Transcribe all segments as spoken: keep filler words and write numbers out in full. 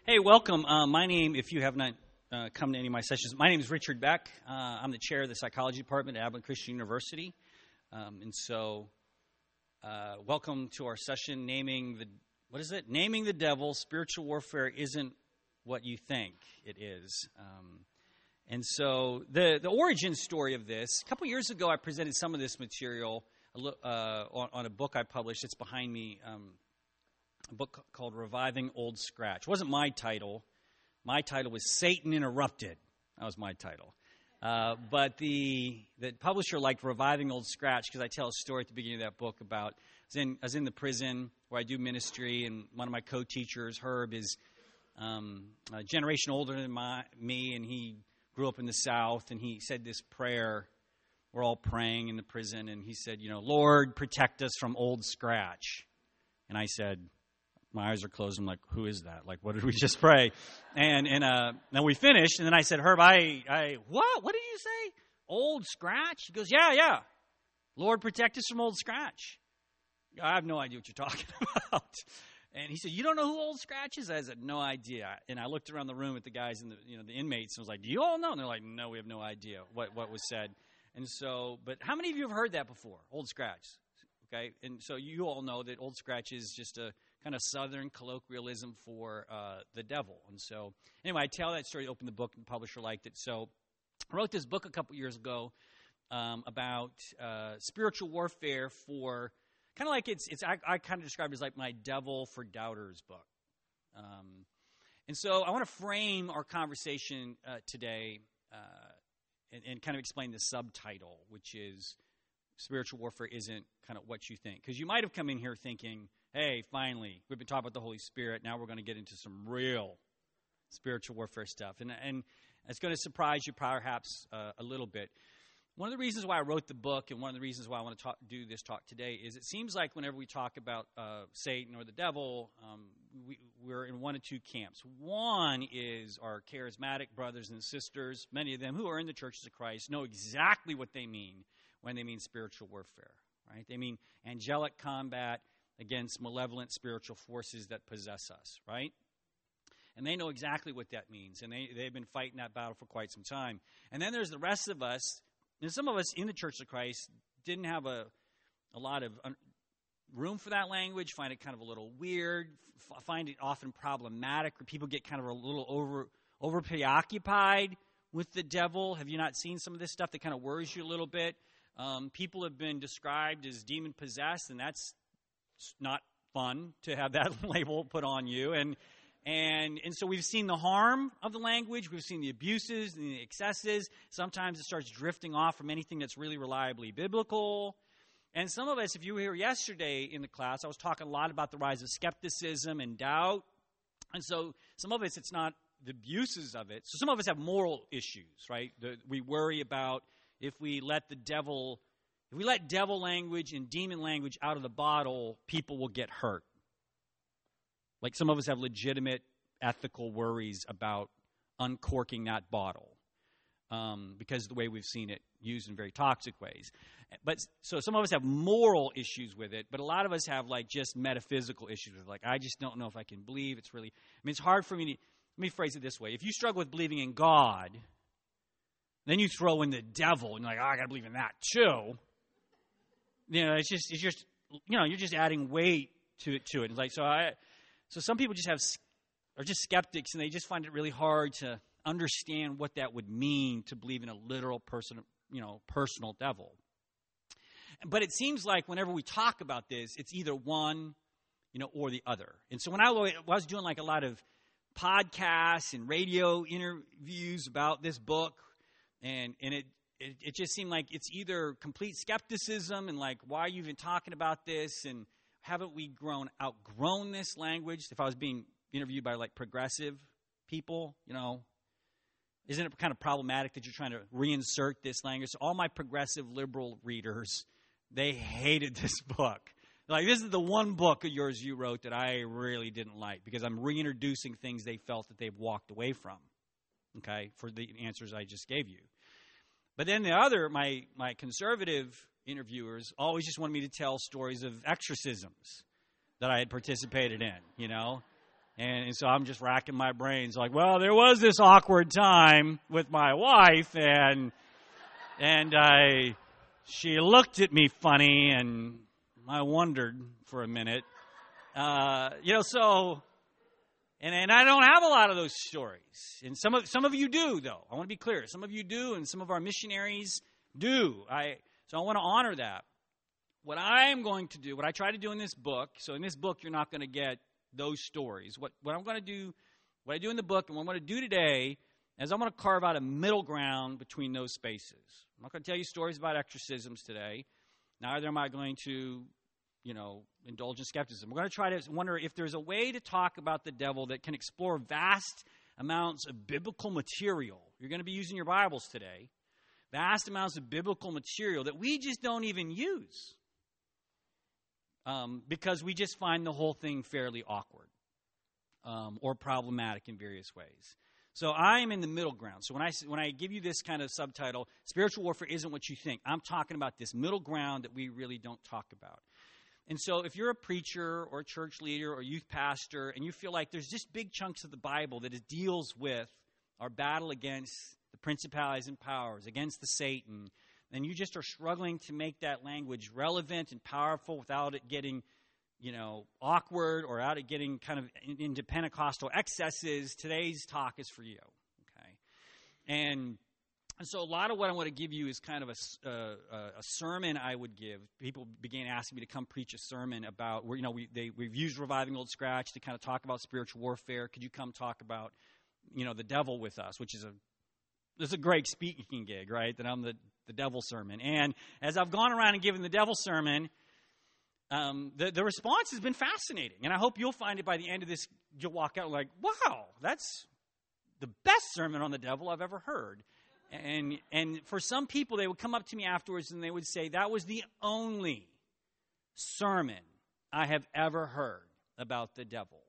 Hey, welcome. Uh, my name, if you have not uh, come to any of my sessions, my name is Richard Beck. Uh, I'm the chair of the psychology department at Abilene Christian University. Um, and so, uh, welcome to our session, naming the, what is it? Naming the devil, spiritual warfare isn't what you think it is. Um, and so, the, the origin story of this, a couple years ago, I presented some of this material uh, on, on a book I published. It's behind me. Um, A book called Reviving Old Scratch. It wasn't my title. My title was Satan Interrupted. That was my title. Uh, but the the publisher liked Reviving Old Scratch because I tell a story at the beginning of that book about, I was in, I was in the prison where I do ministry, and one of my co-teachers, Herb, is um, a generation older than my, me, and he grew up in the South, and he said this prayer. We're all praying in the prison, and he said, you know, Lord, protect us from Old Scratch. And I said, my eyes are closed. I'm like, who is that? Like, what did we just pray? And and uh, then we finished. And then I said, Herb, I, I, what? What did you say? Old Scratch? He goes, yeah, yeah. Lord, protect us from Old Scratch. I have no idea what you're talking about. And he said, you don't know who Old Scratch is? I said, no idea. And I looked around the room at the guys and the, you know, the inmates, and was like, do you all know? And they're like, no, we have no idea what, what was said. And so, but how many of you have heard that before? Old Scratch. Okay. And so you all know that Old Scratch is just a kind of Southern colloquialism for uh, the devil. And so, anyway, I tell that story to open the book, and the publisher liked it. So, I wrote this book a couple years ago um, about uh, spiritual warfare for, kind of like it's, it's I, I kind of describe it as like my Devil for Doubters book. Um, and so, I want to frame our conversation uh, today uh, and, and kind of explain the subtitle, which is spiritual warfare isn't kind of what you think. Because you might have come in here thinking, hey, finally, we've been talking about the Holy Spirit. Now we're going to get into some real spiritual warfare stuff. And, and it's going to surprise you perhaps uh, a little bit. One of the reasons why I wrote the book, and one of the reasons why I want to talk, do this talk today, is it seems like whenever we talk about uh, Satan or the devil, um, we, we're in one of two camps. One is our charismatic brothers and sisters, many of them who are in the churches of Christ, know exactly what they mean when they mean spiritual warfare, right? They mean angelic combat against malevolent spiritual forces that possess us, right? And they know exactly what that means, and they, they've been fighting that battle for quite some time. And then there's the rest of us, and some of us in the Church of Christ didn't have a, a lot of un- room for that language, find it kind of a little weird, f- find it often problematic, where people get kind of a little over, over preoccupied with the devil. Have you not seen some of this stuff that kind of worries you a little bit? Um, people have been described as demon-possessed, and that's not fun to have that label put on you. And and and so we've seen the harm of the language. We've seen the abuses and the excesses. Sometimes it starts drifting off from anything that's really reliably biblical. And some of us, if you were here yesterday in the class, I was talking a lot about the rise of skepticism and doubt. And so some of us, it's not the abuses of it. So some of us have moral issues, right? The, we worry about if we let the devil, if we let devil language and demon language out of the bottle, people will get hurt. Like some of us have legitimate ethical worries about uncorking that bottle um, because of the way we've seen it used in very toxic ways. But so some of us have moral issues with it, but a lot of us have like just metaphysical issues with it. Like, I just don't know if I can believe. It's really, I mean, it's hard for me to, let me phrase it this way. If you struggle with believing in God, then you throw in the devil, and you're like, oh, I got to believe in that too. You know, it's just, it's just, you know, you're just adding weight to to it. It's like, so I, so some people just have, are just skeptics, and they just find it really hard to understand what that would mean to believe in a literal person, you know, personal devil. But it seems like whenever we talk about this, it's either one, you know, or the other. And so when I was doing like a lot of podcasts and radio interviews about this book, And and it, it it just seemed like it's either complete skepticism and like, why are you even talking about this? And haven't we grown outgrown this language? If I was being interviewed by like progressive people, you know, isn't it kind of problematic that you're trying to reinsert this language? So all my progressive liberal readers, they hated this book. Like, this is the one book of yours you wrote that I really didn't like because I'm reintroducing things they felt that they've walked away from. Okay, for the answers I just gave you. But then the other, my my conservative interviewers always just wanted me to tell stories of exorcisms that I had participated in, you know. And, and so I'm just racking my brains like, well, there was this awkward time with my wife, and and I, she looked at me funny, and I wondered for a minute. Uh, you know, so, and, and I don't have a lot of those stories. And some of some of you do, though. I want to be clear. Some of you do, and some of our missionaries do. I So I want to honor that. What I am going to do, what I try to do in this book, so in this book you're not going to get those stories. What, what I'm going to do, what I do in the book, and what I'm going to do today, is I'm going to carve out a middle ground between those spaces. I'm not going to tell you stories about exorcisms today. Neither am I going to, you know, indulge in skepticism. We're going to try to wonder if there's a way to talk about the devil that can explore vast amounts of biblical material. You're going to be using your Bibles today. Vast amounts of biblical material that we just don't even use. Um, because we just find the whole thing fairly awkward um, or problematic in various ways. So I am in the middle ground. So when I, when I give you this kind of subtitle, spiritual warfare isn't what you think. I'm talking about this middle ground that we really don't talk about. And so if you're a preacher or a church leader or youth pastor and you feel like there's just big chunks of the Bible that it deals with our battle against the principalities and powers, against the Satan, and you just are struggling to make that language relevant and powerful without it getting, you know, awkward or out it getting kind of into Pentecostal excesses, today's talk is for you, okay? And, and so a lot of what I want to give you is kind of a, uh, a sermon I would give. People began asking me to come preach a sermon about, where you know, we, they, we've used Reviving Old Scratch to kind of talk about spiritual warfare. Could you come talk about, you know, the devil with us, which is a, it's a great speaking gig, right, that I'm the the devil sermon. And as I've gone around and given the devil sermon, um, the, the response has been fascinating. And I hope you'll find it by the end of this, you'll walk out like, wow, that's the best sermon on the devil I've ever heard. And and for some people, they would come up to me afterwards and they would say, that was the only sermon I have ever heard about the devil.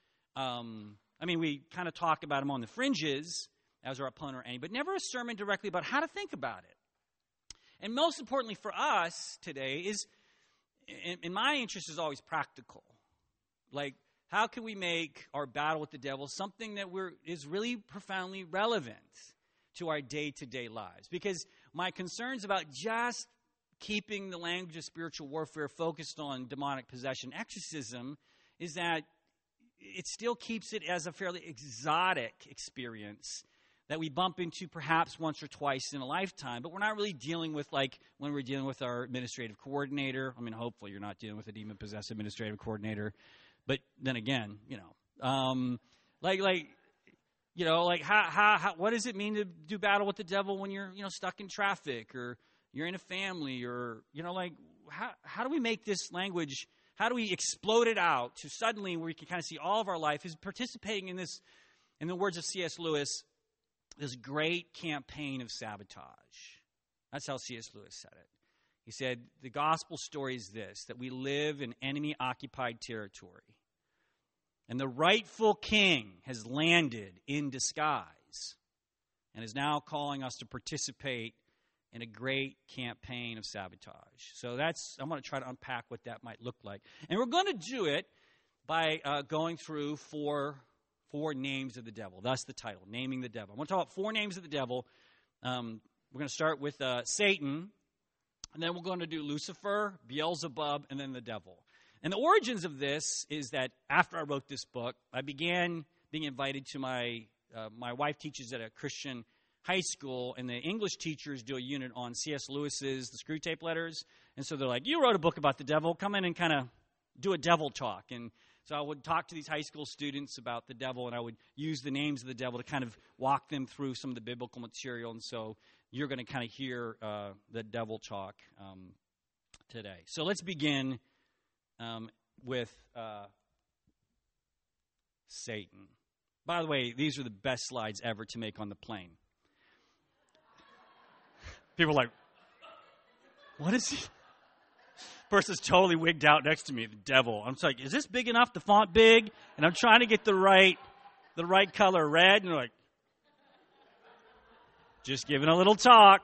Um, I mean, we kind of talk about him on the fringes as our opponent or any, but never a sermon directly about how to think about it. And most importantly for us today is, in, in my interest, is always practical. Like, how can we make our battle with the devil something that we're is really profoundly relevant to our day-to-day lives? Because my concerns about just keeping the language of spiritual warfare focused on demonic possession, exorcism, is that it still keeps it as a fairly exotic experience that we bump into perhaps once or twice in a lifetime, but we're not really dealing with, like, when we're dealing with our administrative coordinator. I mean, hopefully you're not dealing with a demon-possessed administrative coordinator, but then again, you know, um, like, like, you know, like, how, how, how, what does it mean to do battle with the devil when you're, you know, stuck in traffic or you're in a family or, you know, like, how, how do we make this language, how do we explode it out to suddenly where we can kind of see all of our life is participating in this, in the words of C S Lewis, this great campaign of sabotage. That's how C S Lewis said it. He said, the gospel story is this, that we live in enemy-occupied territory. And the rightful king has landed in disguise and is now calling us to participate in a great campaign of sabotage. So that's, I'm going to try to unpack what that might look like. And we're going to do it by uh, going through four Four names of the devil. That's the title, Naming the Devil. I want to talk about four names of the devil. Um, we're going to start with uh, Satan, and then we're going to do Lucifer, Beelzebub, and then the devil. And the origins of this is that after I wrote this book, I began being invited to my, uh, my wife teaches at a Christian high school, and the English teachers do a unit on C S Lewis's The Screwtape Letters. And so they're like, you wrote a book about the devil. Come in and kind of do a devil talk. And so I would talk to these high school students about the devil, and I would use the names of the devil to kind of walk them through some of the biblical material. And so you're going to kind of hear uh, the devil talk um, today. So let's begin um, with uh, Satan. By the way, these are the best slides ever to make on the plane. People are like, what is he? Person's totally wigged out next to me, the devil. I'm just like, is this big enough? The font big? And I'm trying to get the right, the right color red. And they're like, just giving a little talk.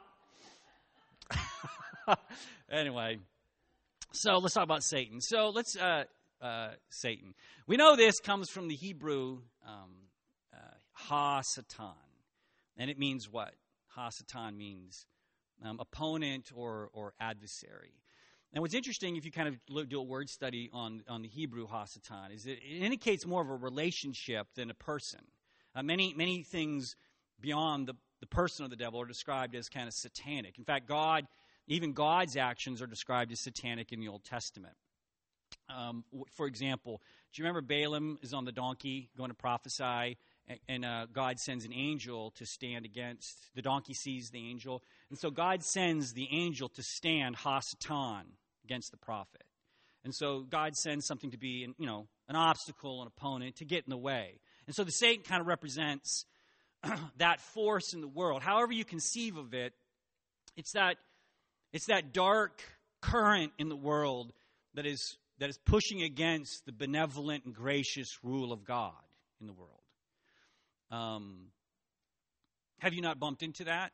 Anyway, so let's talk about Satan. So let's, uh, uh, Satan. We know this comes from the Hebrew um, uh, ha-satan. And it means what? Ha-satan means um, opponent or, or adversary. And what's interesting, if you kind of look, do a word study on, on the Hebrew ha-satan, is it, it indicates more of a relationship than a person. Uh, many many things beyond the, the person of the devil are described as kind of satanic. In fact, God, even God's actions are described as satanic in the Old Testament. Um, for example, do you remember Balaam is on the donkey going to prophesy, and, and uh, God sends an angel to stand against, the donkey sees the angel, and so God sends the angel to stand ha-satan against the prophet. And so God sends something to be, you know, an obstacle, an opponent, to get in the way. And so the Satan kind of represents that force in the world. However you conceive of it, it's that it's that dark current in the world that is that is pushing against the benevolent and gracious rule of God in the world. Um, have you not bumped into that?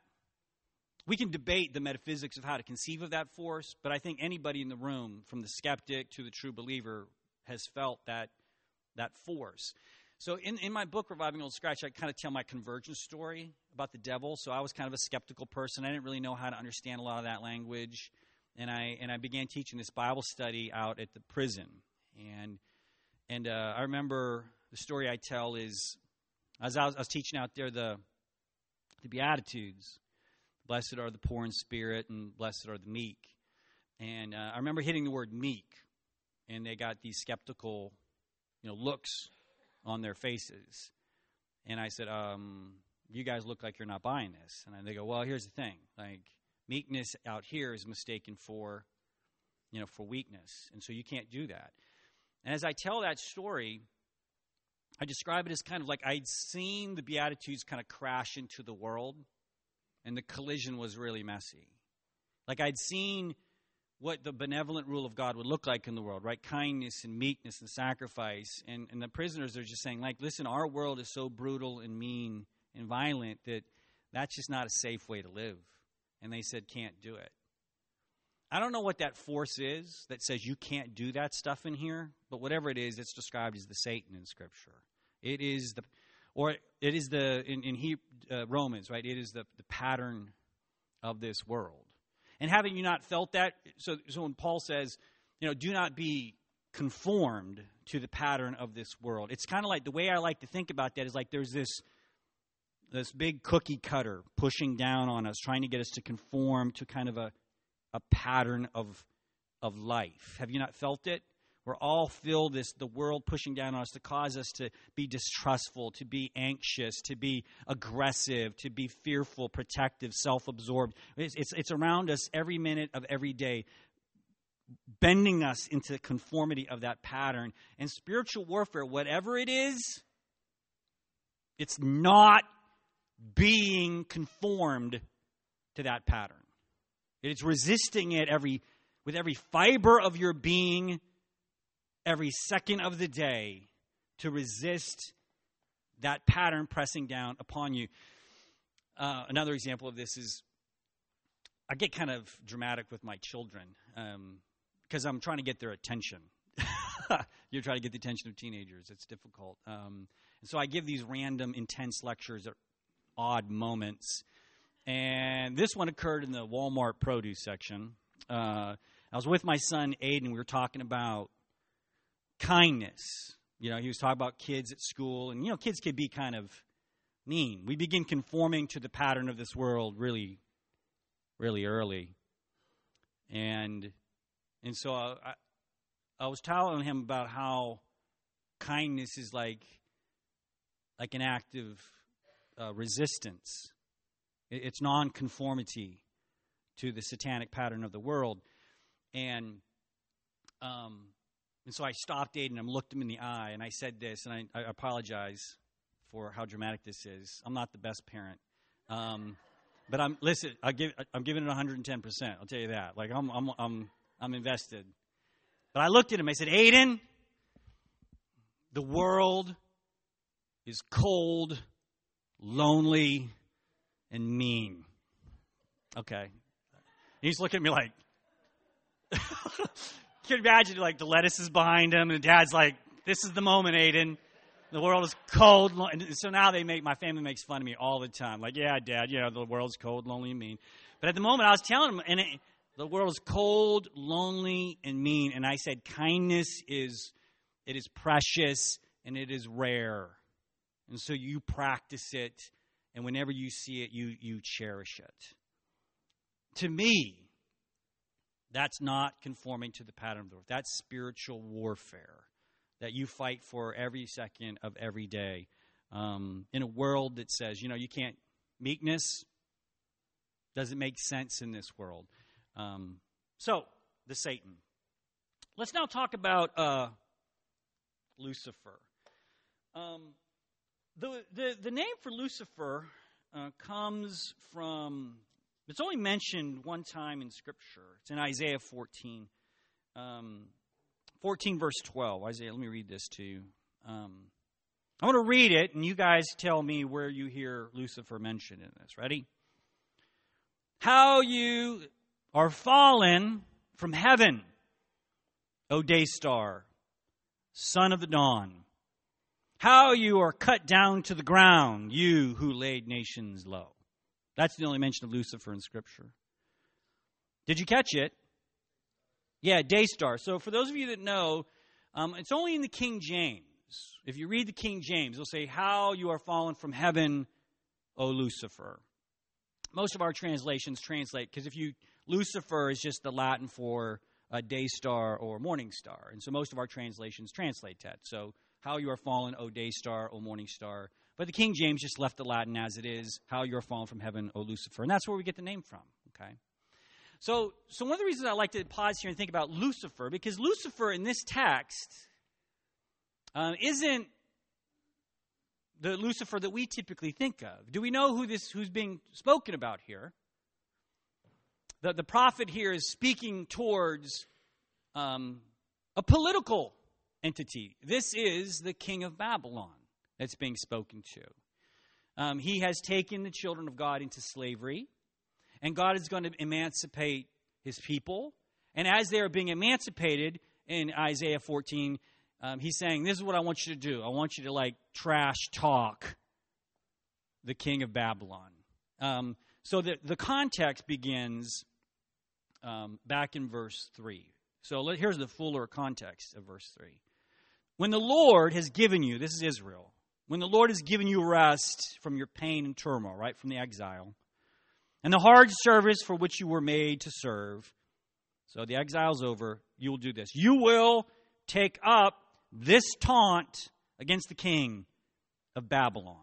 We can debate the metaphysics of how to conceive of that force, but I think anybody in the room, from the skeptic to the true believer, has felt that that force. So in, in my book, Reviving Old Scratch, I kind of tell my convergence story about the devil. So I was kind of a skeptical person. I didn't really know how to understand a lot of that language. And I and I began teaching this Bible study out at the prison. And and uh, I remember the story I tell is, as I was, I was teaching out there the, the Beatitudes. Blessed are the poor in spirit, and blessed are the meek. And uh, I remember hitting the word meek, and they got these skeptical, you know, looks on their faces. And I said, um, you guys look like you're not buying this. And they go, well, here's the thing. Like, meekness out here is mistaken for, you know, for weakness. And so you can't do that. And as I tell that story, I describe it as kind of like I'd seen the Beatitudes kind of crash into the world, and the collision was really messy. Like I'd seen what the benevolent rule of God would look like in the world, right? Kindness and meekness and sacrifice. And, and the prisoners are just saying, like, listen, our world is so brutal and mean and violent that that's just not a safe way to live. And they said, can't do it. I don't know what that force is that says you can't do that stuff in here, but whatever it is, it's described as the Satan in Scripture. It is the, or it is the, in, in he, uh, Romans, right? It is the, the pattern of this world. And haven't you not felt that? So, so when Paul says, you know, do not be conformed to the pattern of this world. It's kind of like, the way I like to think about that is like there's this this big cookie cutter pushing down on us, trying to get us to conform to kind of a, a pattern of of life. Have you not felt it? We're all feel this, the world pushing down on us to cause us to be distrustful, to be anxious, to be aggressive, to be fearful, protective, self-absorbed. It's, it's, it's around us every minute of every day, bending us into conformity of that pattern. And spiritual warfare, whatever it is, it's not being conformed to that pattern. It's resisting it every with every fiber of your being, every second of the day, to resist that pattern pressing down upon you. Uh, another example of this is I get kind of dramatic with my children because um, I'm trying to get their attention. You're trying to get the attention of teenagers. It's difficult. Um, and so I give these random, intense lectures at odd moments. And this one occurred in the Walmart produce section. Uh, I was with my son, Aiden. We were talking about kindness. You know, he was talking about kids at school. And, you know, kids can be kind of mean. We begin conforming to the pattern of this world really, really early. And and so I, I was telling him about how kindness is like, like an act of uh, resistance. It's nonconformity to the satanic pattern of the world. And um, and so I stopped Aiden and looked him in the eye, and I said this, and I, I apologize for how dramatic this is. I'm not the best parent. Um, but I'm listen, I give I'm giving it one hundred ten percent. I'll tell you that. Like I'm I'm I'm I'm invested. But I looked at him, I said, Aiden, the world is cold, lonely, and mean. Okay. He's looking at me like, can imagine, like, the lettuce is behind him, and Dad's like, this is the moment, Aiden. The world is cold. And so now they make, my family makes fun of me all the time. Like, yeah, Dad, you know, the world's cold, lonely, and mean. But at the moment, I was telling him, and it, the world is cold, lonely, and mean. And I said, kindness is, it is precious, and it is rare. And so you practice it, and whenever you see it, you, you cherish it. To me, that's not conforming to the pattern of the world. That's spiritual warfare that you fight for every second of every day. Um, in a world that says, you know, you can't, meekness doesn't make sense in this world. Um, so, the Satan. Let's now talk about uh, Lucifer. Um, the, the, the name for Lucifer uh, comes from, it's only mentioned one time in Scripture. It's in Isaiah fourteen. Um, fourteen verse twelve. Isaiah, let me read this to you. Um, I want to read it, and you guys tell me where you hear Lucifer mentioned in this. Ready? How you are fallen from heaven, O day star, son of the dawn. How you are cut down to the ground, you who laid nations low. That's the only mention of Lucifer in Scripture. Did you catch it? Yeah, day star. So for those of you that know, um, it's only in the King James. If you read the King James, it'll say, how you are fallen from heaven, O Lucifer. Most of our translations translate, because if you, Lucifer is just the Latin for a day star or morning star. And so most of our translations translate that. So, how you are fallen, O day star, O morning star. But the King James just left the Latin as it is, how you are fallen from heaven, O Lucifer. And that's where we get the name from, okay? So, so one of the reasons I like to pause here and think about Lucifer, because Lucifer in this text uh, isn't the Lucifer that we typically think of. Do we know who this who's being spoken about here? The, the prophet here is speaking towards um, a political entity. This is the king of Babylon that's being spoken to. Um, he has taken the children of God into slavery, and God is going to emancipate his people. And as they are being emancipated in Isaiah fourteen, um, he's saying, this is what I want you to do. I want you to, like, trash talk the king of Babylon. Um, so the, the context begins um, back in verse three. So let, here's the fuller context of verse three. When the Lord has given you, this is Israel, when the Lord has given you rest from your pain and turmoil, right, from the exile, and the hard service for which you were made to serve, so the exile's over, you will do this. You will take up this taunt against the king of Babylon.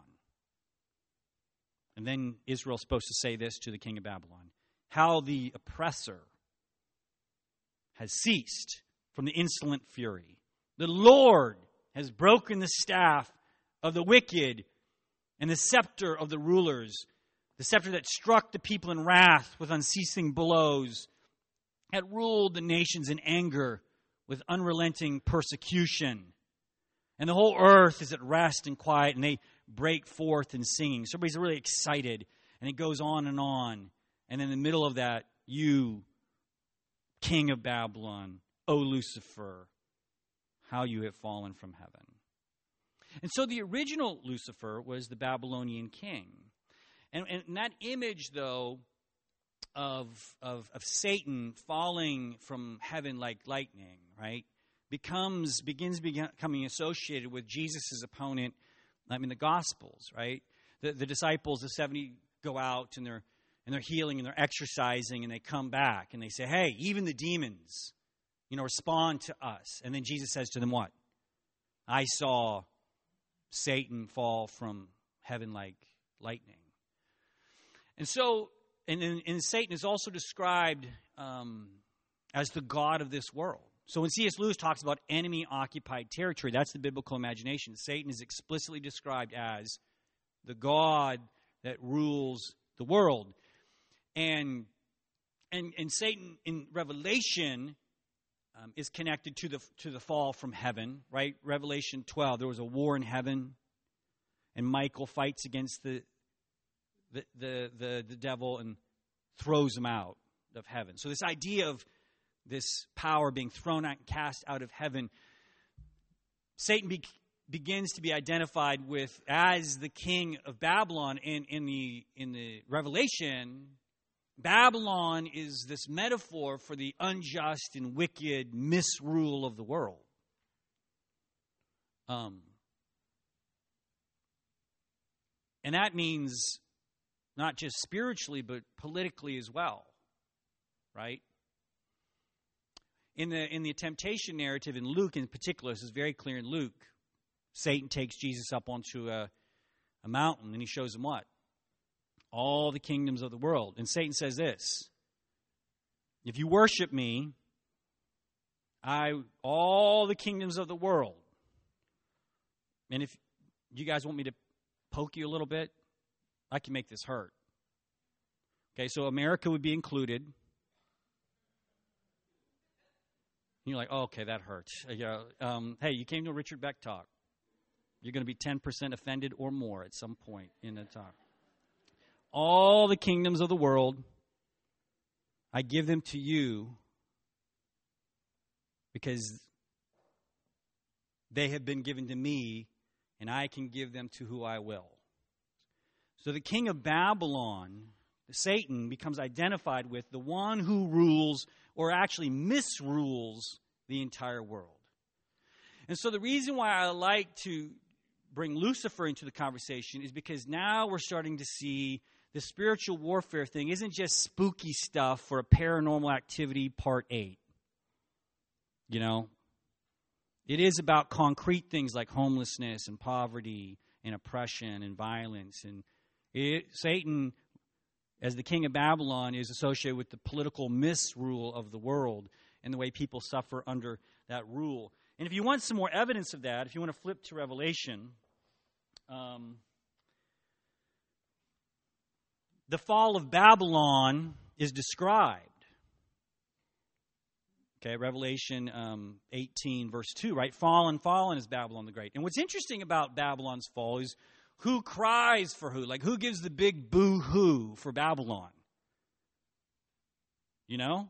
And then Israel's supposed to say this to the king of Babylon. How the oppressor has ceased from the insolent fury. The Lord has broken the staff of the wicked and the scepter of the rulers, the scepter that struck the people in wrath with unceasing blows, had ruled the nations in anger with unrelenting persecution. And the whole earth is at rest and quiet, and they break forth in singing. So everybody's really excited, and it goes on and on. And in the middle of that, you, king of Babylon, O Lucifer, how you have fallen from heaven. And so the original Lucifer was the Babylonian king. And, and that image, though, of, of, of Satan falling from heaven like lightning, right, becomes, begins becoming associated with Jesus' opponent, I mean, the Gospels, right? The, the disciples, the seventy, go out and they're, and they're healing and they're exercising, and they come back and they say, hey, even the demons, you know, respond to us. And then Jesus says to them what? I saw Satan fall from heaven like lightning. And so, and, and, and Satan is also described um, as the god of this world. So when C S Lewis talks about enemy-occupied territory, that's the biblical imagination. Satan is explicitly described as the god that rules the world. And and, and Satan in Revelation um, is connected to the to the fall from heaven, right? Revelation twelve, there was a war in heaven, and Michael fights against the the the the, the devil and throws him out of heaven. So this idea of this power being thrown out and cast out of heaven, Satan be, begins to be identified with as the king of Babylon. In, in the in the Revelation, Babylon is this metaphor for the unjust and wicked misrule of the world. Um, and that means not just spiritually, but politically as well, right? In the in the temptation narrative in Luke in particular, this is very clear in Luke, Satan takes Jesus up onto a, a mountain and he shows him what? All the kingdoms of the world. And Satan says this: if you worship me, I all the kingdoms of the world. And if you guys want me to poke you a little bit, I can make this hurt. Okay, so America would be included. And you're like, oh, okay, that hurts. Yeah, um, hey, you came to a Richard Beck talk. You're going to be ten percent offended or more at some point in the talk. All the kingdoms of the world, I give them to you because they have been given to me, and I can give them to who I will. So the king of Babylon, Satan, becomes identified with the one who rules or actually misrules the entire world. And so the reason why I like to bring Lucifer into the conversation is because now we're starting to see the spiritual warfare thing isn't just spooky stuff for a paranormal activity part eight. You know? It is about concrete things like homelessness and poverty and oppression and violence. And it, Satan, as the king of Babylon, is associated with the political misrule of the world and the way people suffer under that rule. And if you want some more evidence of that, if you want to flip to Revelation, um, the fall of Babylon is described. Okay, Revelation um, eighteen, verse two, right? Fallen, fallen is Babylon the Great. And what's interesting about Babylon's fall is who cries for who? Like, who gives the big boo-hoo for Babylon? You know?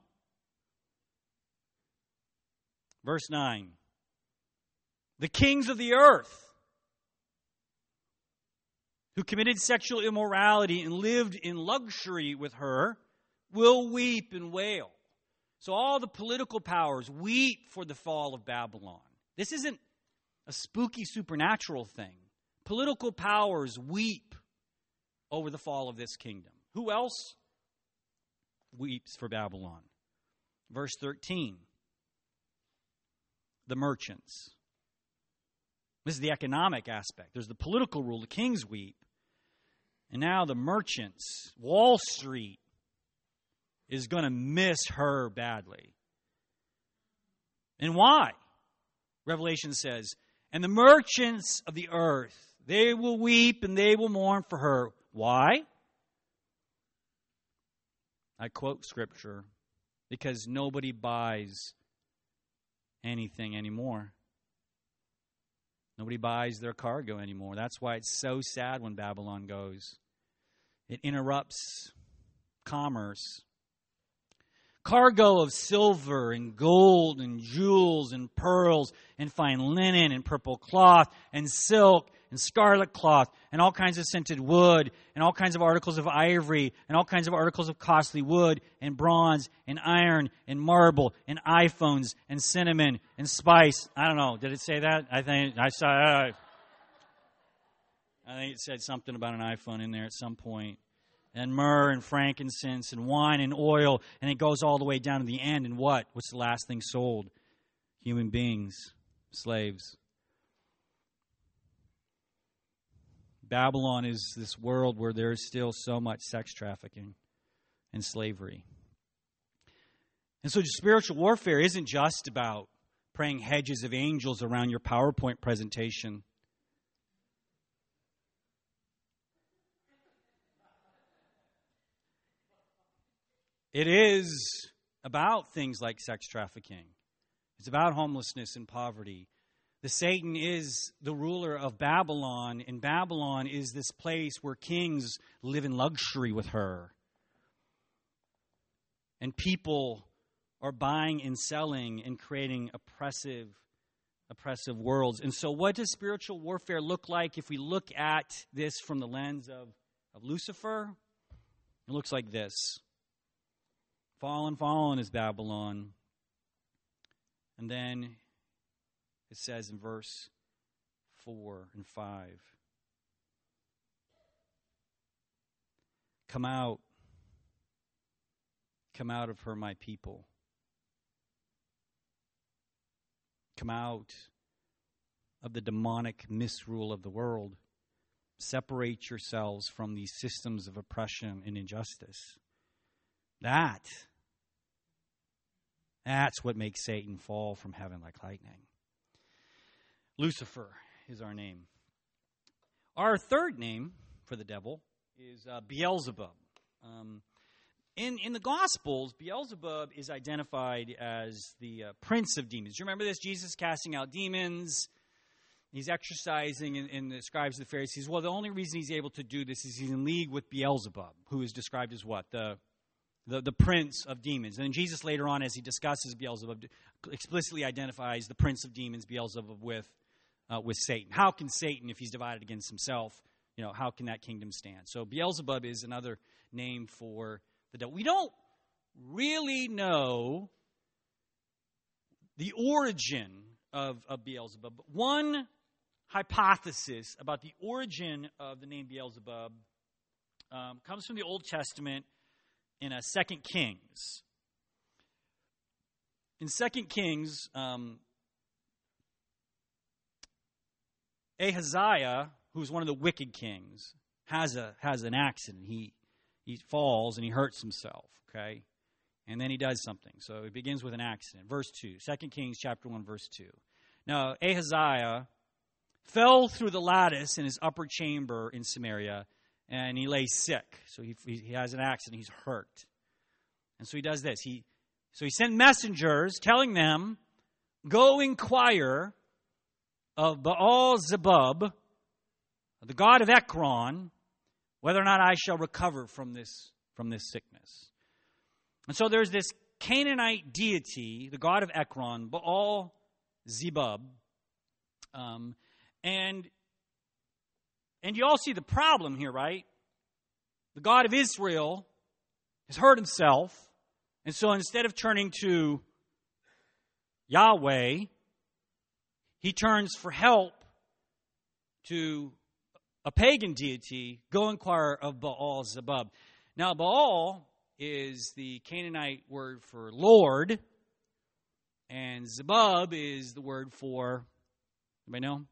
Verse nine. The kings of the earth who committed sexual immorality and lived in luxury with her will weep and wail. So all the political powers weep for the fall of Babylon. This isn't a spooky supernatural thing. Political powers weep over the fall of this kingdom. Who else weeps for Babylon? Verse thirteen. The merchants. This is the economic aspect. There's the political rule. The kings weep. And now the merchants, Wall Street, is going to miss her badly. And why? Revelation says, and the merchants of the earth, they will weep and they will mourn for her. Why? I quote Scripture, because nobody buys anything anymore. Nobody buys their cargo anymore. That's why it's so sad when Babylon goes. It interrupts commerce. Cargo of silver and gold and jewels and pearls and fine linen and purple cloth and silk and scarlet cloth and all kinds of scented wood and all kinds of articles of ivory and all kinds of articles of costly wood and bronze and iron and marble and iPhones and cinnamon and spice. I don't know. Did it say that? I think I saw. Uh, I think it said something about an iPhone in there at some point. And myrrh and frankincense and wine and oil. And it goes all the way down to the end. And what? What's the last thing sold? Human beings, slaves. Babylon is this world where there is still so much sex trafficking and slavery. And so spiritual warfare isn't just about praying hedges of angels around your PowerPoint presentation. It is about things like sex trafficking. It's about homelessness and poverty. The Satan is the ruler of Babylon, and Babylon is this place where kings live in luxury with her. And people are buying and selling and creating oppressive, oppressive worlds. And so what does spiritual warfare look like if we look at this from the lens of, of Lucifer? It looks like this. Fallen, fallen is Babylon. And then it says in verse four and five, come out, come out of her, my people. Come out of the demonic misrule of the world. Separate yourselves from these systems of oppression and injustice. That, that's what makes Satan fall from heaven like lightning. Lucifer is our name. Our third name for the devil is uh, Beelzebub. Um, in, in the Gospels, Beelzebub is identified as the uh, prince of demons. Do you remember this? Jesus casting out demons. He's exercising, and, and the scribes and the Pharisees. Well, the only reason he's able to do this is he's in league with Beelzebub, who is described as what? The, the, the prince of demons. And then Jesus later on, as he discusses Beelzebub, explicitly identifies the prince of demons, Beelzebub, with, uh, with Satan. How can Satan, if he's divided against himself, you know, how can that kingdom stand? So Beelzebub is another name for the devil. We don't really know the origin of, of Beelzebub. But one hypothesis about the origin of the name Beelzebub um, comes from the Old Testament in uh, Second Kings. In Second Kings, um, Ahaziah, who's one of the wicked kings, has a has an accident. He he falls and he hurts himself, okay? And then he does something. So it begins with an accident. Verse two, Second Kings chapter one, verse two. Now, Ahaziah fell through the lattice in his upper chamber in Samaria, and he lay sick. So he, he has an accident. He's hurt. And so he does this. He So he sent messengers telling them, go inquire of Baal-zebub, the god of Ekron, whether or not I shall recover from this, from this sickness. And so there's this Canaanite deity, the god of Ekron, Baal-zebub. Um, and, and you all see the problem here, right? The God of Israel has hurt himself. And so instead of turning to Yahweh, he turns for help to a pagan deity. Go inquire of Baal-zebub. Now, Baal is the Canaanite word for Lord, and Zebub is the word for, anybody know?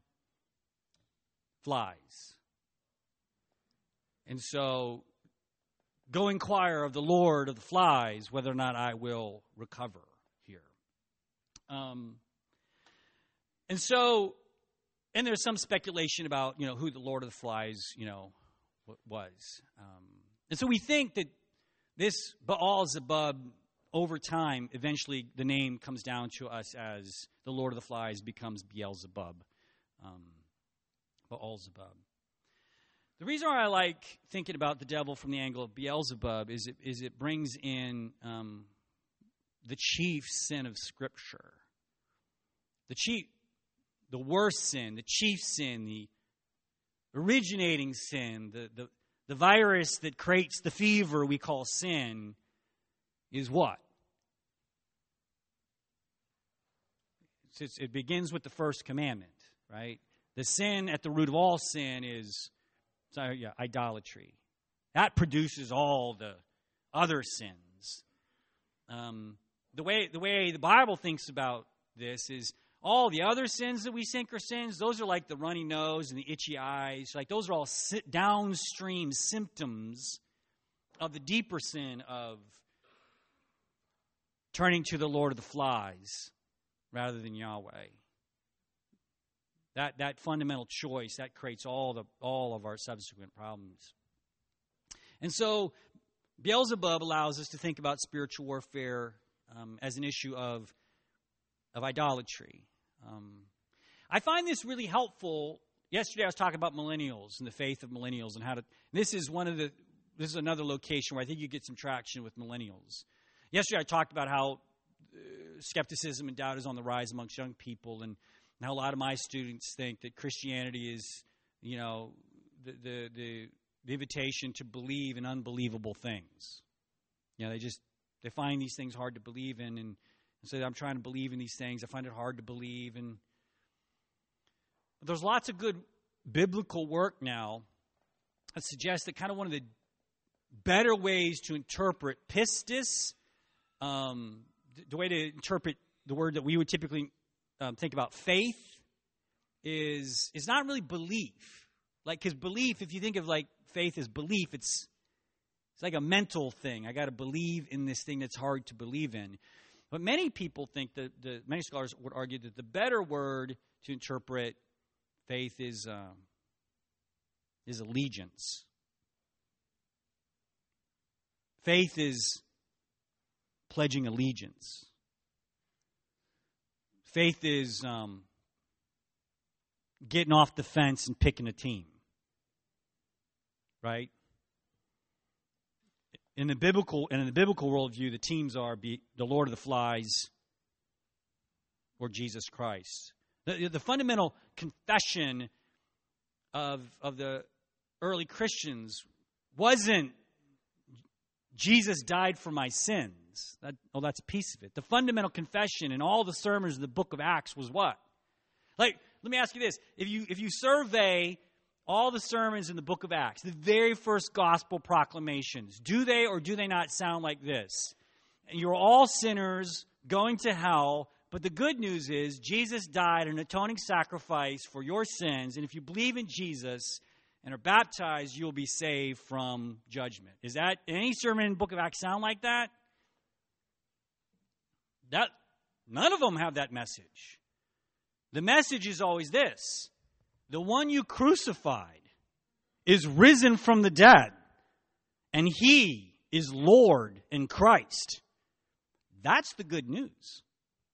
Flies. And so, go inquire of the Lord of the flies whether or not I will recover here. Um, and so, and there's some speculation about, you know, who the Lord of the flies, you know, was. Um, and so we think that this Baal-zebub, over time, eventually the name comes down to us as the Lord of the flies becomes Beelzebub. Um, Baal-zebub. The reason why I like thinking about the devil from the angle of Beelzebub is it, is it brings in um, the chief sin of Scripture. The chief, the worst sin, the chief sin, the originating sin, the, the, the virus that creates the fever we call sin is what? It's, it begins with the first commandment, right? The sin at the root of all sin is sorry, yeah, idolatry. That produces all the other sins. Um, the way the way the Bible thinks about this is all the other sins that we think are sins, those are like the runny nose and the itchy eyes. Like those are all sit downstream symptoms of the deeper sin of turning to the Lord of the flies rather than Yahweh. That that fundamental choice, that creates all the all of our subsequent problems. And so Beelzebub allows us to think about spiritual warfare um, as an issue of, of idolatry. Um, I find this really helpful. Yesterday I was talking about millennials and the faith of millennials and how to, this is one of the, this is another location where I think you get some traction with millennials. Yesterday I talked about how skepticism and doubt is on the rise amongst young people, and now a lot of my students think that Christianity is, you know, the the the, the invitation to believe in unbelievable things. You know, they just they find these things hard to believe in, and, and say, I'm trying to believe in these things. I find it hard to believe, and there's lots of good biblical work now that suggests that kind of one of the better ways to interpret pistis, um, the, the way to interpret the word that we would typically um, think about faith, is is not really belief. Like, because belief, if you think of like faith as belief, it's it's like a mental thing. I got to believe in this thing that's hard to believe in. But many people think that the many scholars would argue that the better word to interpret faith is um, is allegiance. Faith is pledging allegiance. Faith is um, getting off the fence and picking a team. Right? In the biblical and in the biblical worldview, the teams are be, the Lord of the Flies or Jesus Christ. The, the fundamental confession of of the early Christians wasn't Jesus died for my sins. That, oh, that's a piece of it. The fundamental confession in all the sermons of the book of Acts was what? Like, let me ask you this: if you if you survey all the sermons in the book of Acts, the very first gospel proclamations, do they or do they not sound like this? You're all sinners going to hell, but the good news is Jesus died an atoning sacrifice for your sins, and if you believe in Jesus and are baptized, you'll be saved from judgment. Is that any sermon in the book of Acts sound like that? That none of them have that message. The message is always this: the one you crucified is risen from the dead, and he is Lord in Christ. That's the good news.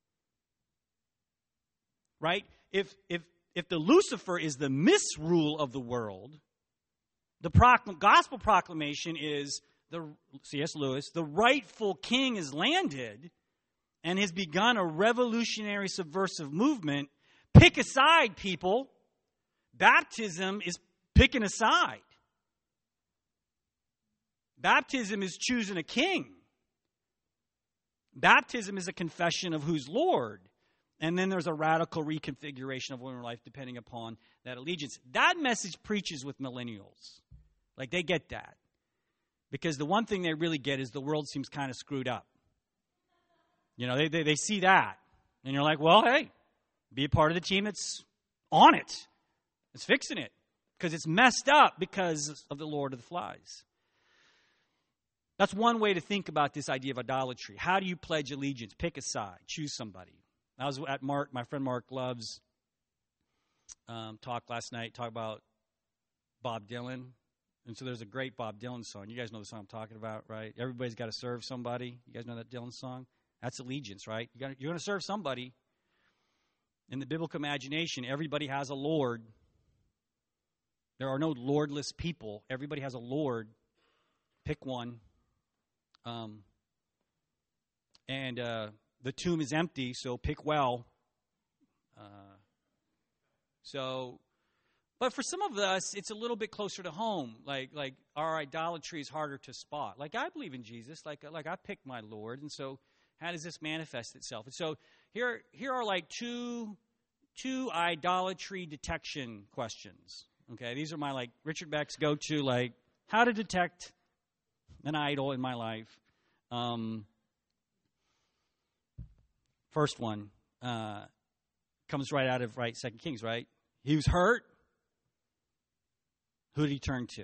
Right? If if if the Lucifer is the misrule of the world, the procl- gospel proclamation is the C S Lewis, the rightful king has landed and has begun a revolutionary subversive movement. Pick a side, people. Baptism is picking a side. Baptism is choosing a king. Baptism is a confession of who's Lord. And then there's a radical reconfiguration of women's life depending upon that allegiance. That message preaches with millennials. Like, they get that. Because the one thing they really get is the world seems kind of screwed up. You know, they, they, they see that. And you're like, well, hey, be a part of the team that's on it. It's fixing it. Because it's messed up because of the Lord of the Flies. That's one way to think about this idea of idolatry. How do you pledge allegiance? Pick a side. Choose somebody. I was at Mark, my friend Mark Love's um, talk last night, talk about Bob Dylan. And so there's a great Bob Dylan song. You guys know the song I'm talking about, right? Everybody's got to serve somebody. You guys know that Dylan song? That's allegiance, right? You got you're going to serve somebody. In the biblical imagination, everybody has a Lord. There are no lordless people. Everybody has a Lord. Pick one. Um, and uh, the tomb is empty, so pick well. Uh, so, but for some of us, it's a little bit closer to home. Like, like our idolatry is harder to spot. Like, I believe in Jesus. Like, like I picked my Lord, and so how does this manifest itself? And so here, here are like two, two idolatry detection questions. Okay, these are my like Richard Beck's go-to, like how to detect an idol in my life. Um, first one uh, comes right out of right Second Kings, right? He was hurt. Who did he turn to?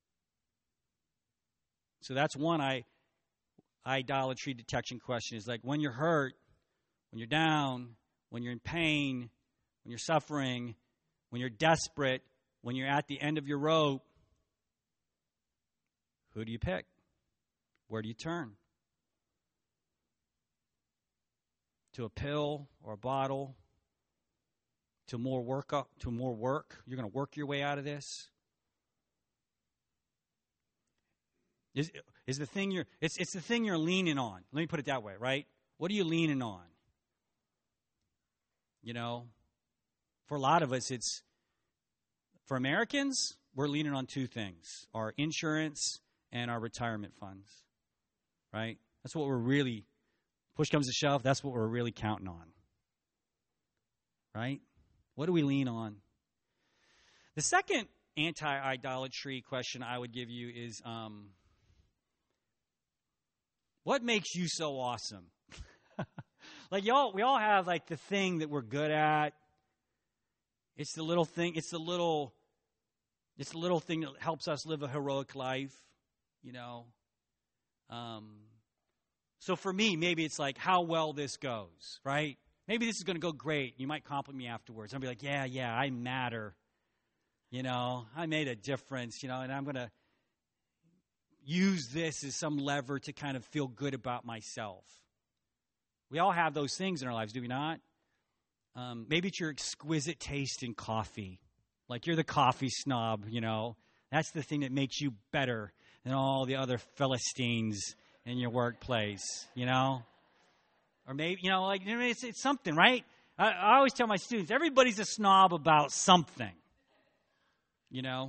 So that's one I idolatry detection question. Is like when you're hurt, when you're down, when you're in pain, when you're suffering, when you're desperate, when you're at the end of your rope, who do you pick? Where do you turn? To a pill or a bottle? To more work up, to more work? You're going to work your way out of this? Is is the thing you're it's it's the thing you're leaning on. Let me put it that way, right? What are you leaning on? You know, for a lot of us, it's, for Americans, we're leaning on two things, our insurance and our retirement funds, right? That's what we're really, push comes to shove, that's what we're really counting on, right? What do we lean on? The second anti-idolatry question I would give you is, um, what makes you so awesome? Like, y'all, we all have, like, the thing that we're good at. It's the little thing, it's the little, it's the little thing that helps us live a heroic life, you know. Um, so for me, maybe it's like how well this goes, right? Maybe this is going to go great. You might compliment me afterwards. I'll be like, yeah, yeah, I matter. You know, I made a difference, you know, and I'm going to use this as some lever to kind of feel good about myself. We all have those things in our lives, do we not? Um, maybe it's your exquisite taste in coffee. Like you're the coffee snob, you know. That's the thing that makes you better than all the other Philistines in your workplace, you know. Or maybe, you know, like it's, it's something, right? I, I always tell my students, everybody's a snob about something, you know.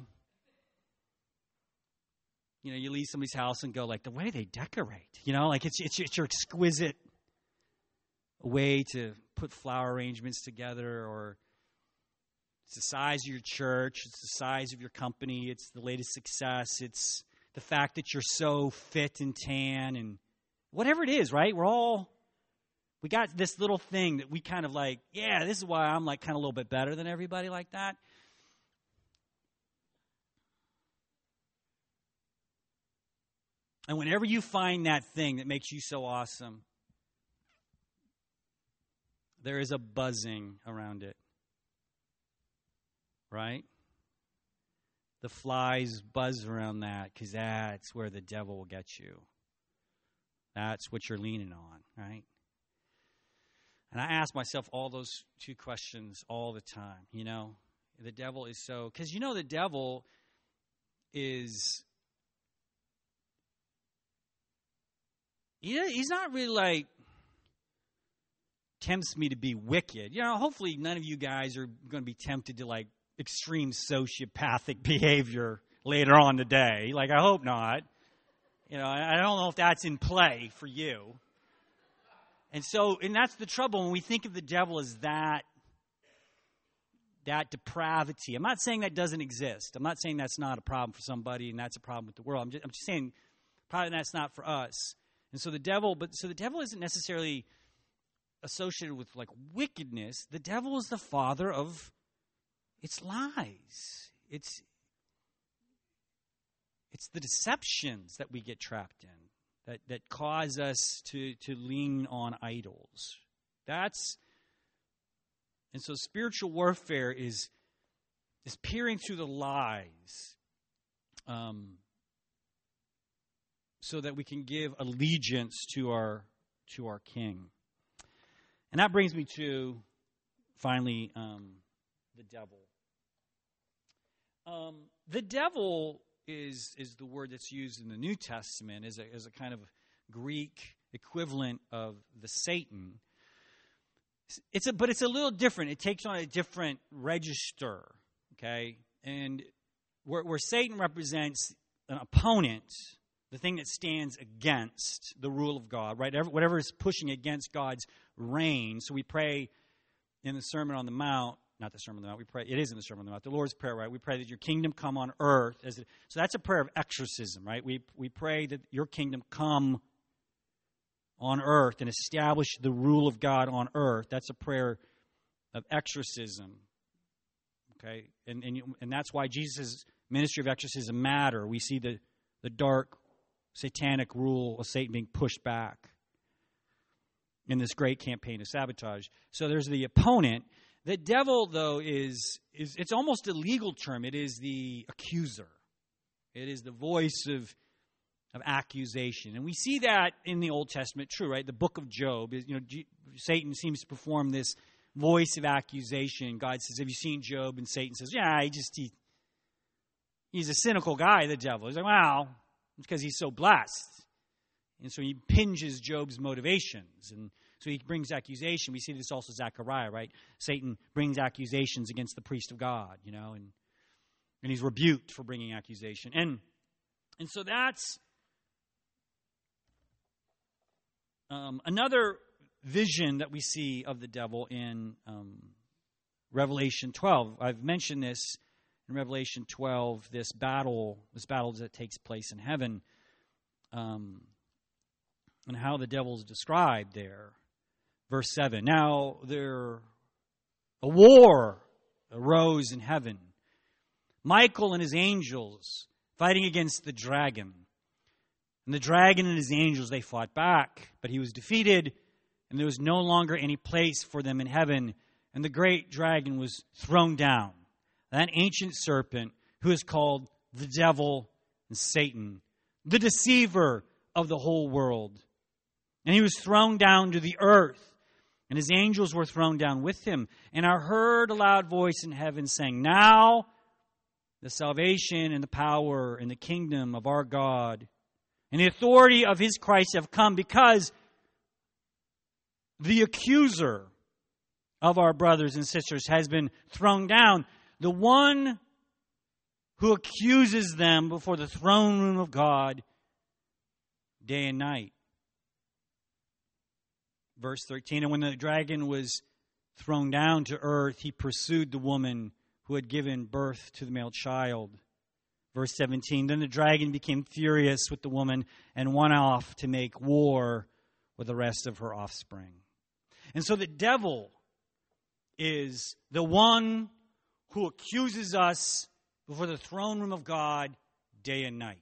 You know, you leave somebody's house and go like, the way they decorate, you know, like it's it's, it's your exquisite way to put flower arrangements together, or it's the size of your church, it's the size of your company, it's the latest success, it's the fact that you're so fit and tan, and whatever it is, right? We're all, we got this little thing that we kind of like, yeah, this is why I'm like kind of a little bit better than everybody like that. And whenever you find that thing that makes you so awesome, there is a buzzing around it, right? The flies buzz around that because that's where the devil will get you. That's what you're leaning on, right? And I ask myself all those two questions all the time, you know. The devil is so, because you know the devil is, he's not really like, tempts me to be wicked. You know, hopefully none of you guys are going to be tempted to like extreme sociopathic behavior later on today. Like, I hope not. You know, I don't know if that's in play for you. And so, and that's the trouble when we think of the devil as that, that depravity. I'm not saying that doesn't exist. I'm not saying that's not a problem for somebody and that's a problem with the world. I'm just, I'm just saying probably that's not for us. And so the devil, but so the devil isn't necessarily associated with like wickedness. The devil is the father of its lies. It's it's the deceptions that we get trapped in that, that cause us to, to lean on idols. That's and so spiritual warfare is is peering through the lies, um, so that we can give allegiance to our to our King. And that brings me to, finally, um, the devil. Um, the devil is is the word that's used in the New Testament as a, as a kind of Greek equivalent of the Satan. It's a, but it's a little different. It takes on a different register, okay? And where, where Satan represents an opponent, the thing that stands against the rule of God, right? Whatever is pushing against God's reign. So we pray in the Sermon on the Mount, not the Sermon on the Mount, we pray, it is in the Sermon on the Mount, the Lord's Prayer, right? We pray that your kingdom come on earth. As it, so that's a prayer of exorcism, right? We, we pray that your kingdom come on earth and establish the rule of God on earth. That's a prayer of exorcism, okay? And, and, and that's why Jesus' ministry of exorcism matter. We see the, the dark satanic rule of Satan being pushed back in this great campaign of sabotage. So there's the opponent. The devil, though, is, is it's almost a legal term. It is the accuser. It is the voice of, of accusation. And we see that in the Old Testament, true, right? The book of Job, is, you know, G- Satan seems to perform this voice of accusation. God says, have you seen Job? And Satan says, yeah, he just, he, he's a cynical guy, the devil. He's like, wow. It's because he's so blessed. And so he impinges Job's motivations. And so he brings accusation. We see this also Zechariah, right? Satan brings accusations against the priest of God, you know, and and he's rebuked for bringing accusation. And and so that's um, another vision that we see of the devil in um, Revelation twelve. I've mentioned this in Revelation twelve, this battle, this battle that takes place in heaven, um, and how the devil is described there. Verse seven, now there a war arose in heaven. Michael and his angels fighting against the dragon. And the dragon and his angels, they fought back, but he was defeated, and there was no longer any place for them in heaven. And the great dragon was thrown down, that ancient serpent who is called the devil and Satan, the deceiver of the whole world. And he was thrown down to the earth, and his angels were thrown down with him. And I heard a loud voice in heaven saying, now the salvation and the power and the kingdom of our God and the authority of his Christ have come, because the accuser of our brothers and sisters has been thrown down, the one who accuses them before the throne room of God day and night. Verse thirteen, and when the dragon was thrown down to earth, he pursued the woman who had given birth to the male child. Verse seventeen, then the dragon became furious with the woman and went off to make war with the rest of her offspring. And so the devil is the one who accuses us before the throne room of God day and night.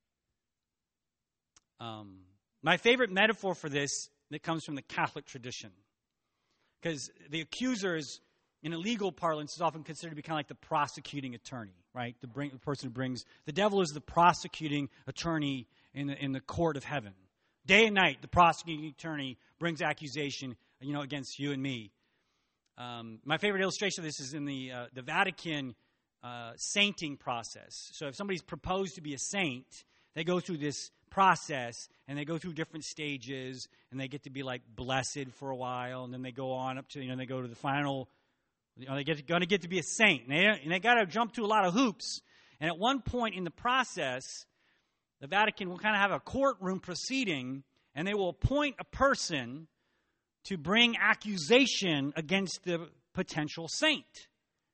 Um, my favorite metaphor for this that comes from the Catholic tradition, because the accuser is, in a legal parlance, is often considered to be kind of like the prosecuting attorney, right? The, bring, the person who brings the devil is the prosecuting attorney in the in the court of heaven. Day and night, the prosecuting attorney brings accusation, you know, against you and me. Um, my favorite illustration of this is in the uh, the Vatican uh, sainting process. So if somebody's proposed to be a saint, they go through this process, and they go through different stages, and they get to be like blessed for a while, and then they go on up to, you know, they go to the final, you know, they get going to get to be a saint, and they, and they got to jump through a lot of hoops. And at one point in the process, the Vatican will kind of have a courtroom proceeding, and they will appoint a person to bring accusation against the potential saint,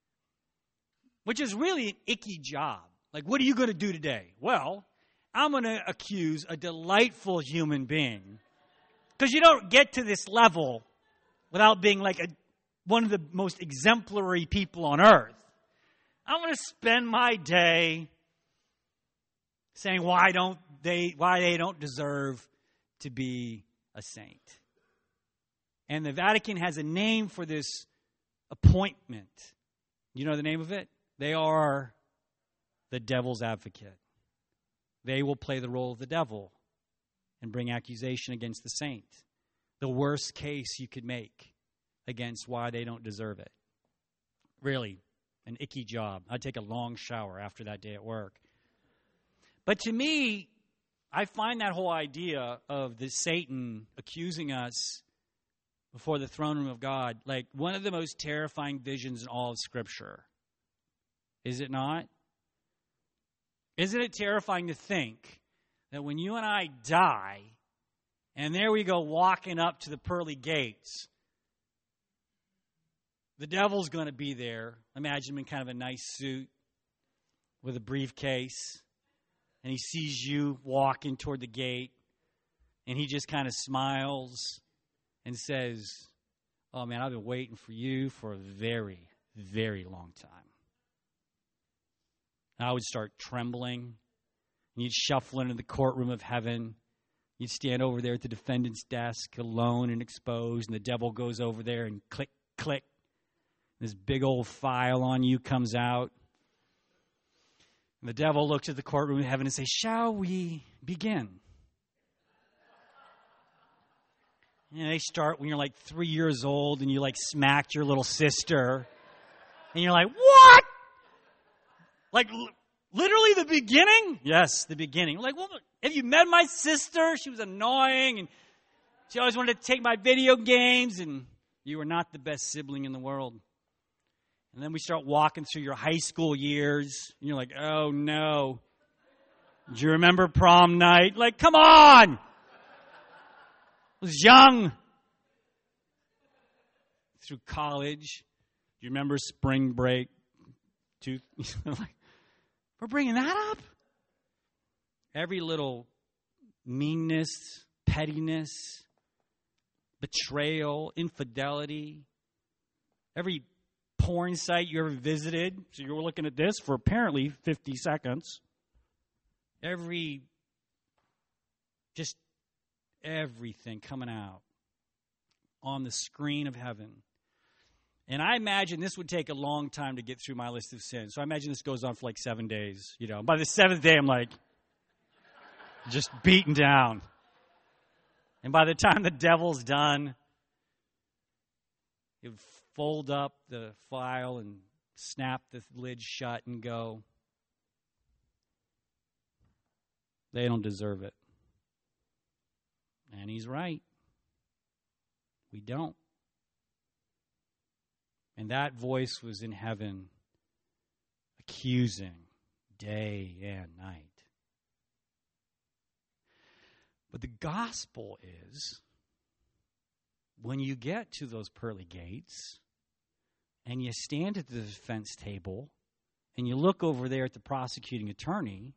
which is really an icky job. Like, what are you going to do today? Well, I'm going to accuse a delightful human being. Because you don't get to this level without being like a, one of the most exemplary people on earth. I'm going to spend my day saying why don't they why they don't deserve to be a saint. And the Vatican has a name for this appointment. You know the name of it? They are the devil's advocate. They will play the role of the devil and bring accusation against the saint. The worst case you could make against why they don't deserve it. Really, an icky job. I'd take a long shower after that day at work. But to me, I find that whole idea of the Satan accusing us before the throne room of God like one of the most terrifying visions in all of Scripture. Is it not? Isn't it terrifying to think that when you and I die, and there we go walking up to the pearly gates, the devil's going to be there. Imagine him in kind of a nice suit with a briefcase, and he sees you walking toward the gate, and he just kind of smiles and says, oh man, I've been waiting for you for a very, very long time. I would start trembling, and you'd shuffle into the courtroom of heaven. You'd stand over there at the defendant's desk, alone and exposed, and the devil goes over there and click, click. This big old file on you comes out. And the devil looks at the courtroom of heaven and says, shall we begin? And they start when you're like three years old, and you like smacked your little sister. And you're like, what? Like, Literally the beginning? Yes, the beginning. Like, well, have you met my sister? She was annoying, and she always wanted to take my video games, and you were not the best sibling in the world. And then we start walking through your high school years, and you're like, oh, no. Do you remember prom night? Like, come on! I was young. Through college. Do you remember spring break? Two, like, we're bringing that up? Every little meanness, pettiness, betrayal, infidelity, every porn site you ever visited, so you were looking at this for apparently fifty seconds, every, just everything coming out on the screen of heaven. And I imagine this would take a long time to get through my list of sins. So I imagine this goes on for like seven days. You know, by the seventh day, I'm like, just beaten down. And by the time the devil's done, he would fold up the file and snap the lid shut and go, they don't deserve it. And he's right. We don't. And that voice was in heaven, accusing day and night. But the gospel is, when you get to those pearly gates, and you stand at the defense table, and you look over there at the prosecuting attorney,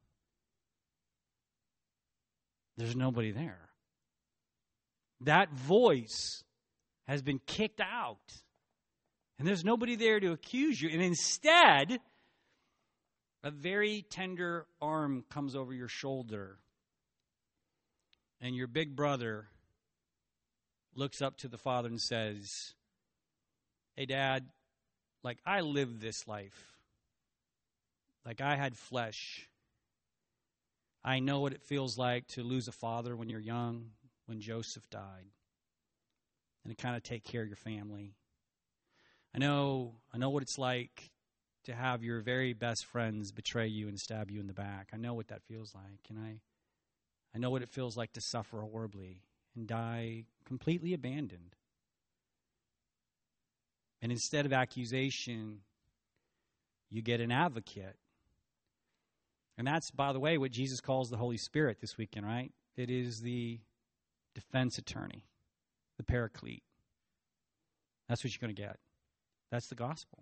there's nobody there. That voice has been kicked out. And there's nobody there to accuse you. And instead, a very tender arm comes over your shoulder. And your big brother looks up to the father and says, hey, Dad, like I lived this life. Like I had flesh. I know what it feels like to lose a father when you're young, when Joseph died. And to kind of take care of your family. I know, I know what it's like to have your very best friends betray you and stab you in the back. I know what that feels like. And I, I know what it feels like to suffer horribly and die completely abandoned. And instead of accusation, you get an advocate. And that's, by the way, what Jesus calls the Holy Spirit this weekend, right? It is the defense attorney, the paraclete. That's what you're going to get. That's the gospel.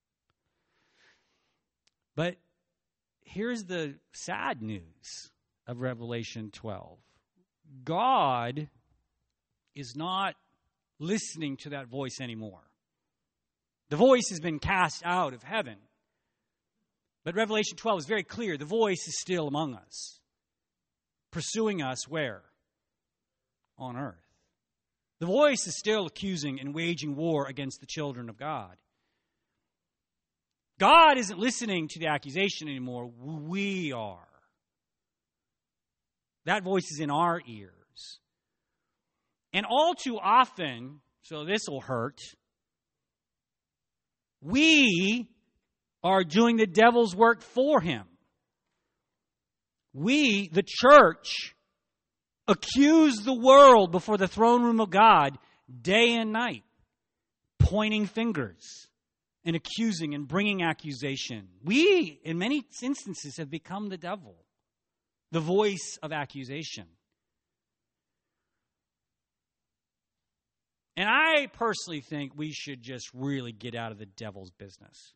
But here's the sad news of Revelation twelve. God is not listening to that voice anymore. The voice has been cast out of heaven. But Revelation twelve is very clear. The voice is still among us. Pursuing us where? On earth. The voice is still accusing and waging war against the children of God. God isn't listening to the accusation anymore. We are. That voice is in our ears. And all too often, so this will hurt, we are doing the devil's work for him. We, the church, accuse the world before the throne room of God day and night, pointing fingers and accusing and bringing accusation. We, in many instances, have become the devil, the voice of accusation. And I personally think we should just really get out of the devil's business.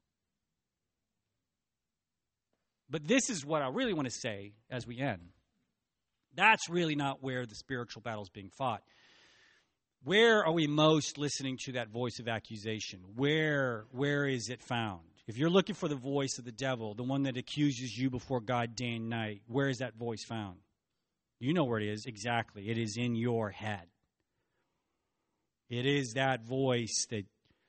But this is what I really want to say as we end. That's really not where the spiritual battle is being fought. Where are we most listening to that voice of accusation? Where, where is it found? If you're looking for the voice of the devil, the one that accuses you before God day and night, where is that voice found? You know where it is, exactly. It is in your head. It is that voice that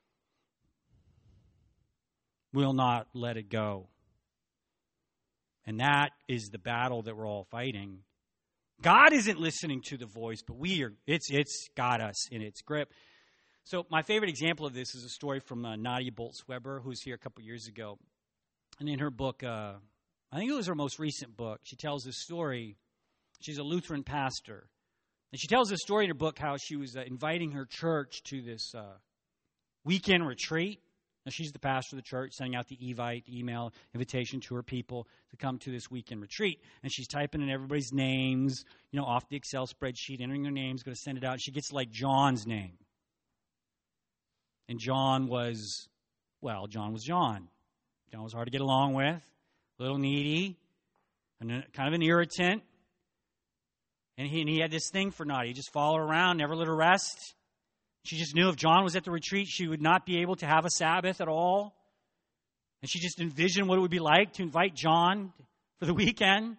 will not let it go. And that is the battle that we're all fighting. God isn't listening to the voice, but we are. It's it's got us in its grip. So my favorite example of this is a story from uh, Nadia Bolz-Weber, who was here a couple years ago. And in her book, uh, I think it was her most recent book. She tells this story. She's a Lutheran pastor. And she tells this story in her book how she was uh, inviting her church to this uh, weekend retreat. Now, she's the pastor of the church, sending out the Evite email invitation to her people to come to this weekend retreat. And she's typing in everybody's names, you know, off the Excel spreadsheet, entering their names, going to send it out. And she gets like John's name. And John was, well, John was John. John was hard to get along with, a little needy, and kind of an irritant. And he, and he had this thing for Nadia. He'd just follow her around, never let her rest. She just knew if John was at the retreat, she would not be able to have a Sabbath at all. And she just envisioned what it would be like to invite John for the weekend.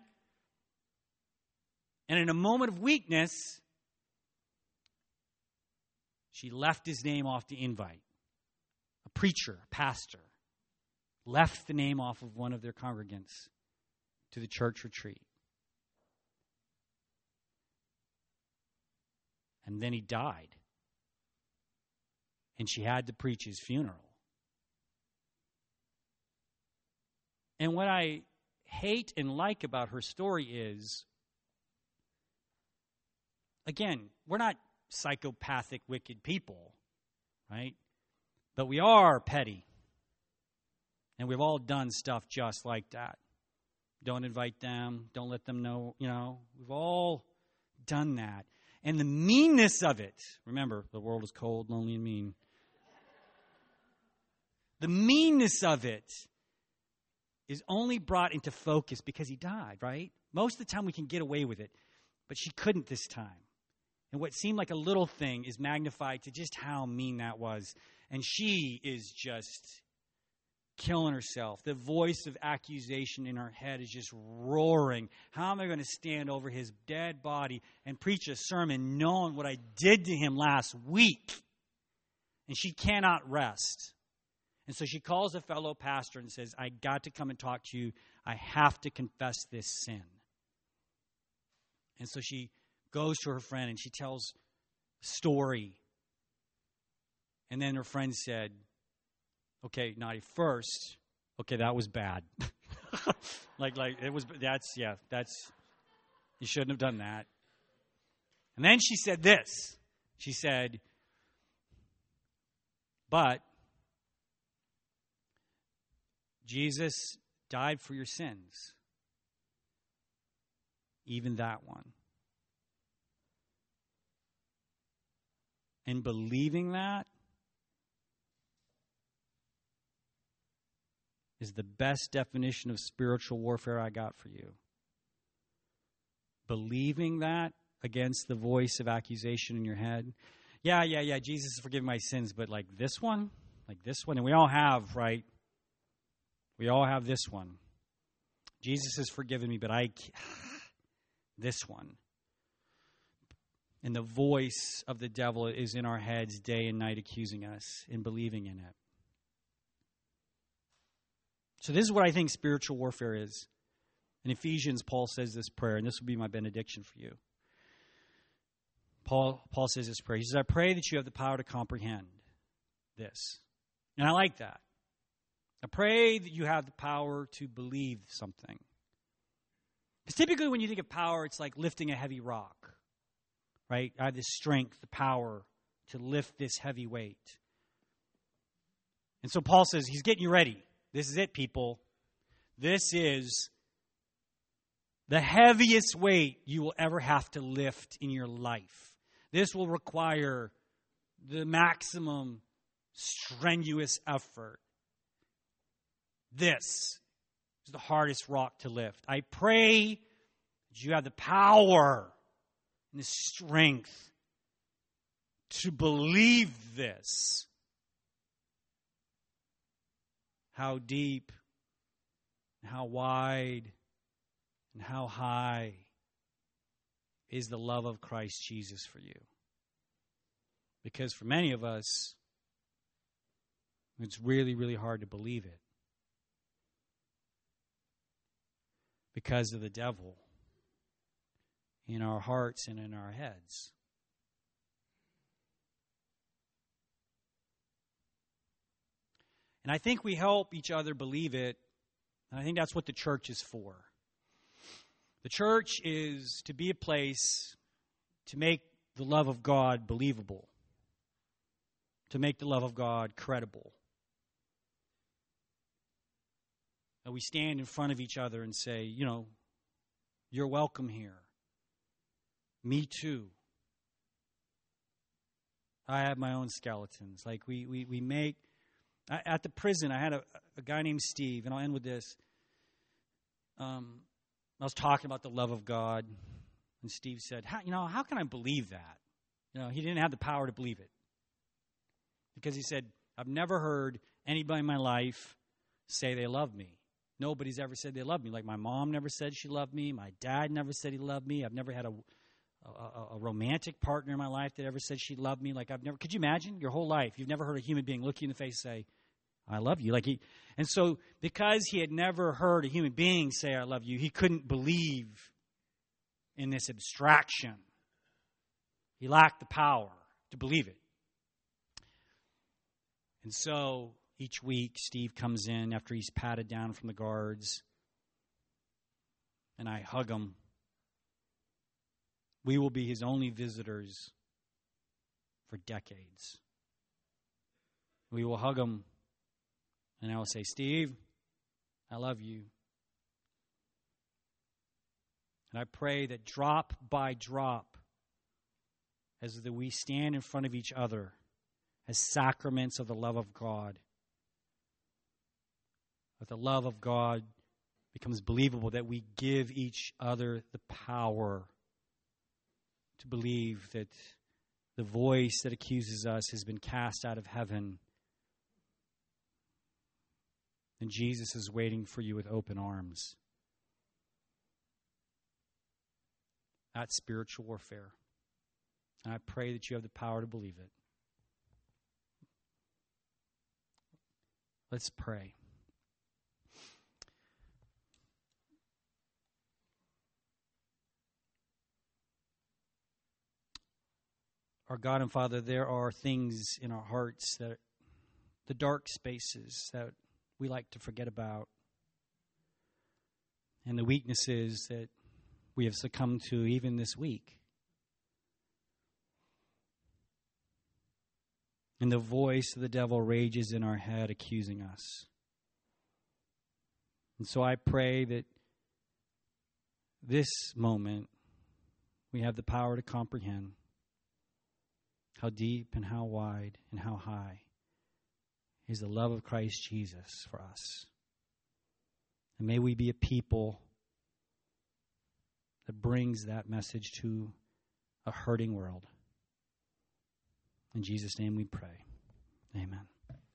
And in a moment of weakness, she left his name off the invite. A preacher, a pastor, left the name off of one of their congregants to the church retreat. And then he died. And she had to preach his funeral. And what I hate and like about her story is, again, we're not psychopathic, wicked people, right? But we are petty. And we've all done stuff just like that. Don't invite them. Don't let them know, you know. We've all done that. And the meanness of it, remember, the world is cold, lonely, and mean. The meanness of it is only brought into focus because he died, right? Most of the time we can get away with it, but she couldn't this time. And what seemed like a little thing is magnified to just how mean that was. And she is just killing herself. The voice of accusation in her head is just roaring. How am I going to stand over his dead body and preach a sermon knowing what I did to him last week? And she cannot rest. And so she calls a fellow pastor and says, I got to come and talk to you. I have to confess this sin. And so she goes to her friend and she tells a story. And then her friend said, okay, Nadia, first, okay, that was bad. like, like, it was, that's, yeah, that's, you shouldn't have done that. And then she said this. She said, but Jesus died for your sins. Even that one. And believing that is the best definition of spiritual warfare I got for you. Believing that against the voice of accusation in your head. Yeah, yeah, yeah, Jesus has forgiven my sins, but like this one, like this one, and we all have, right? We all have this one. Jesus has forgiven me, but I, this one. And the voice of the devil is in our heads day and night accusing us and believing in it. So this is what I think spiritual warfare is. In Ephesians, Paul says this prayer, and this will be my benediction for you. Paul, Paul says this prayer. He says, I pray that you have the power to comprehend this. And I like that. I pray that you have the power to believe something. Because typically when you think of power, it's like lifting a heavy rock. Right? I have the strength, the power to lift this heavy weight. And so Paul says, he's getting you ready. This is it, people. This is the heaviest weight you will ever have to lift in your life. This will require the maximum strenuous effort. This is the hardest rock to lift. I pray that you have the power and the strength to believe this. How deep, and how wide, and how high is the love of Christ Jesus for you. Because for many of us, it's really, really hard to believe it. Because of the devil in our hearts and in our heads. And I think we help each other believe it And I think that's what the church is for. The church is to be a place to make the love of God believable, to make the love of God credible. And we stand in front of each other and say, you know, you're welcome here. Me too. I have my own skeletons. Like we we, we make... I, at the prison, I had a, a guy named Steve, and I'll end with this. Um, I was talking about the love of God, and Steve said, how, you know, how can I believe that? You know, he didn't have the power to believe it. Because he said, I've never heard anybody in my life say they love me. Nobody's ever said they love me. Like my mom never said she loved me. My dad never said he loved me. I've never had a A, a romantic partner in my life that ever said she loved me. Like I've never, could you imagine your whole life? You've never heard a human being look you in the face and say, I love you. Like he, and so because he had never heard a human being say, I love you, he couldn't believe in this abstraction. He lacked the power to believe it. And so each week Steve comes in after he's patted down from the guards, and I hug him. We will be his only visitors for decades. We will hug him, and I will say, Steve, I love you. And I pray that drop by drop, as that we stand in front of each other as sacraments of the love of God, that the love of God becomes believable, that we give each other the power to believe that the voice that accuses us has been cast out of heaven, and Jesus is waiting for you with open arms. That's spiritual warfare. And I pray that you have the power to believe it. Let's pray. Our God and Father, there are things in our hearts, that the dark spaces that we like to forget about, and the weaknesses that we have succumbed to even this week. And the voice of the devil rages in our head, accusing us. And so I pray that this moment we have the power to comprehend how deep and how wide and how high is the love of Christ Jesus for us. And may we be a people that brings that message to a hurting world. In Jesus' name we pray. Amen.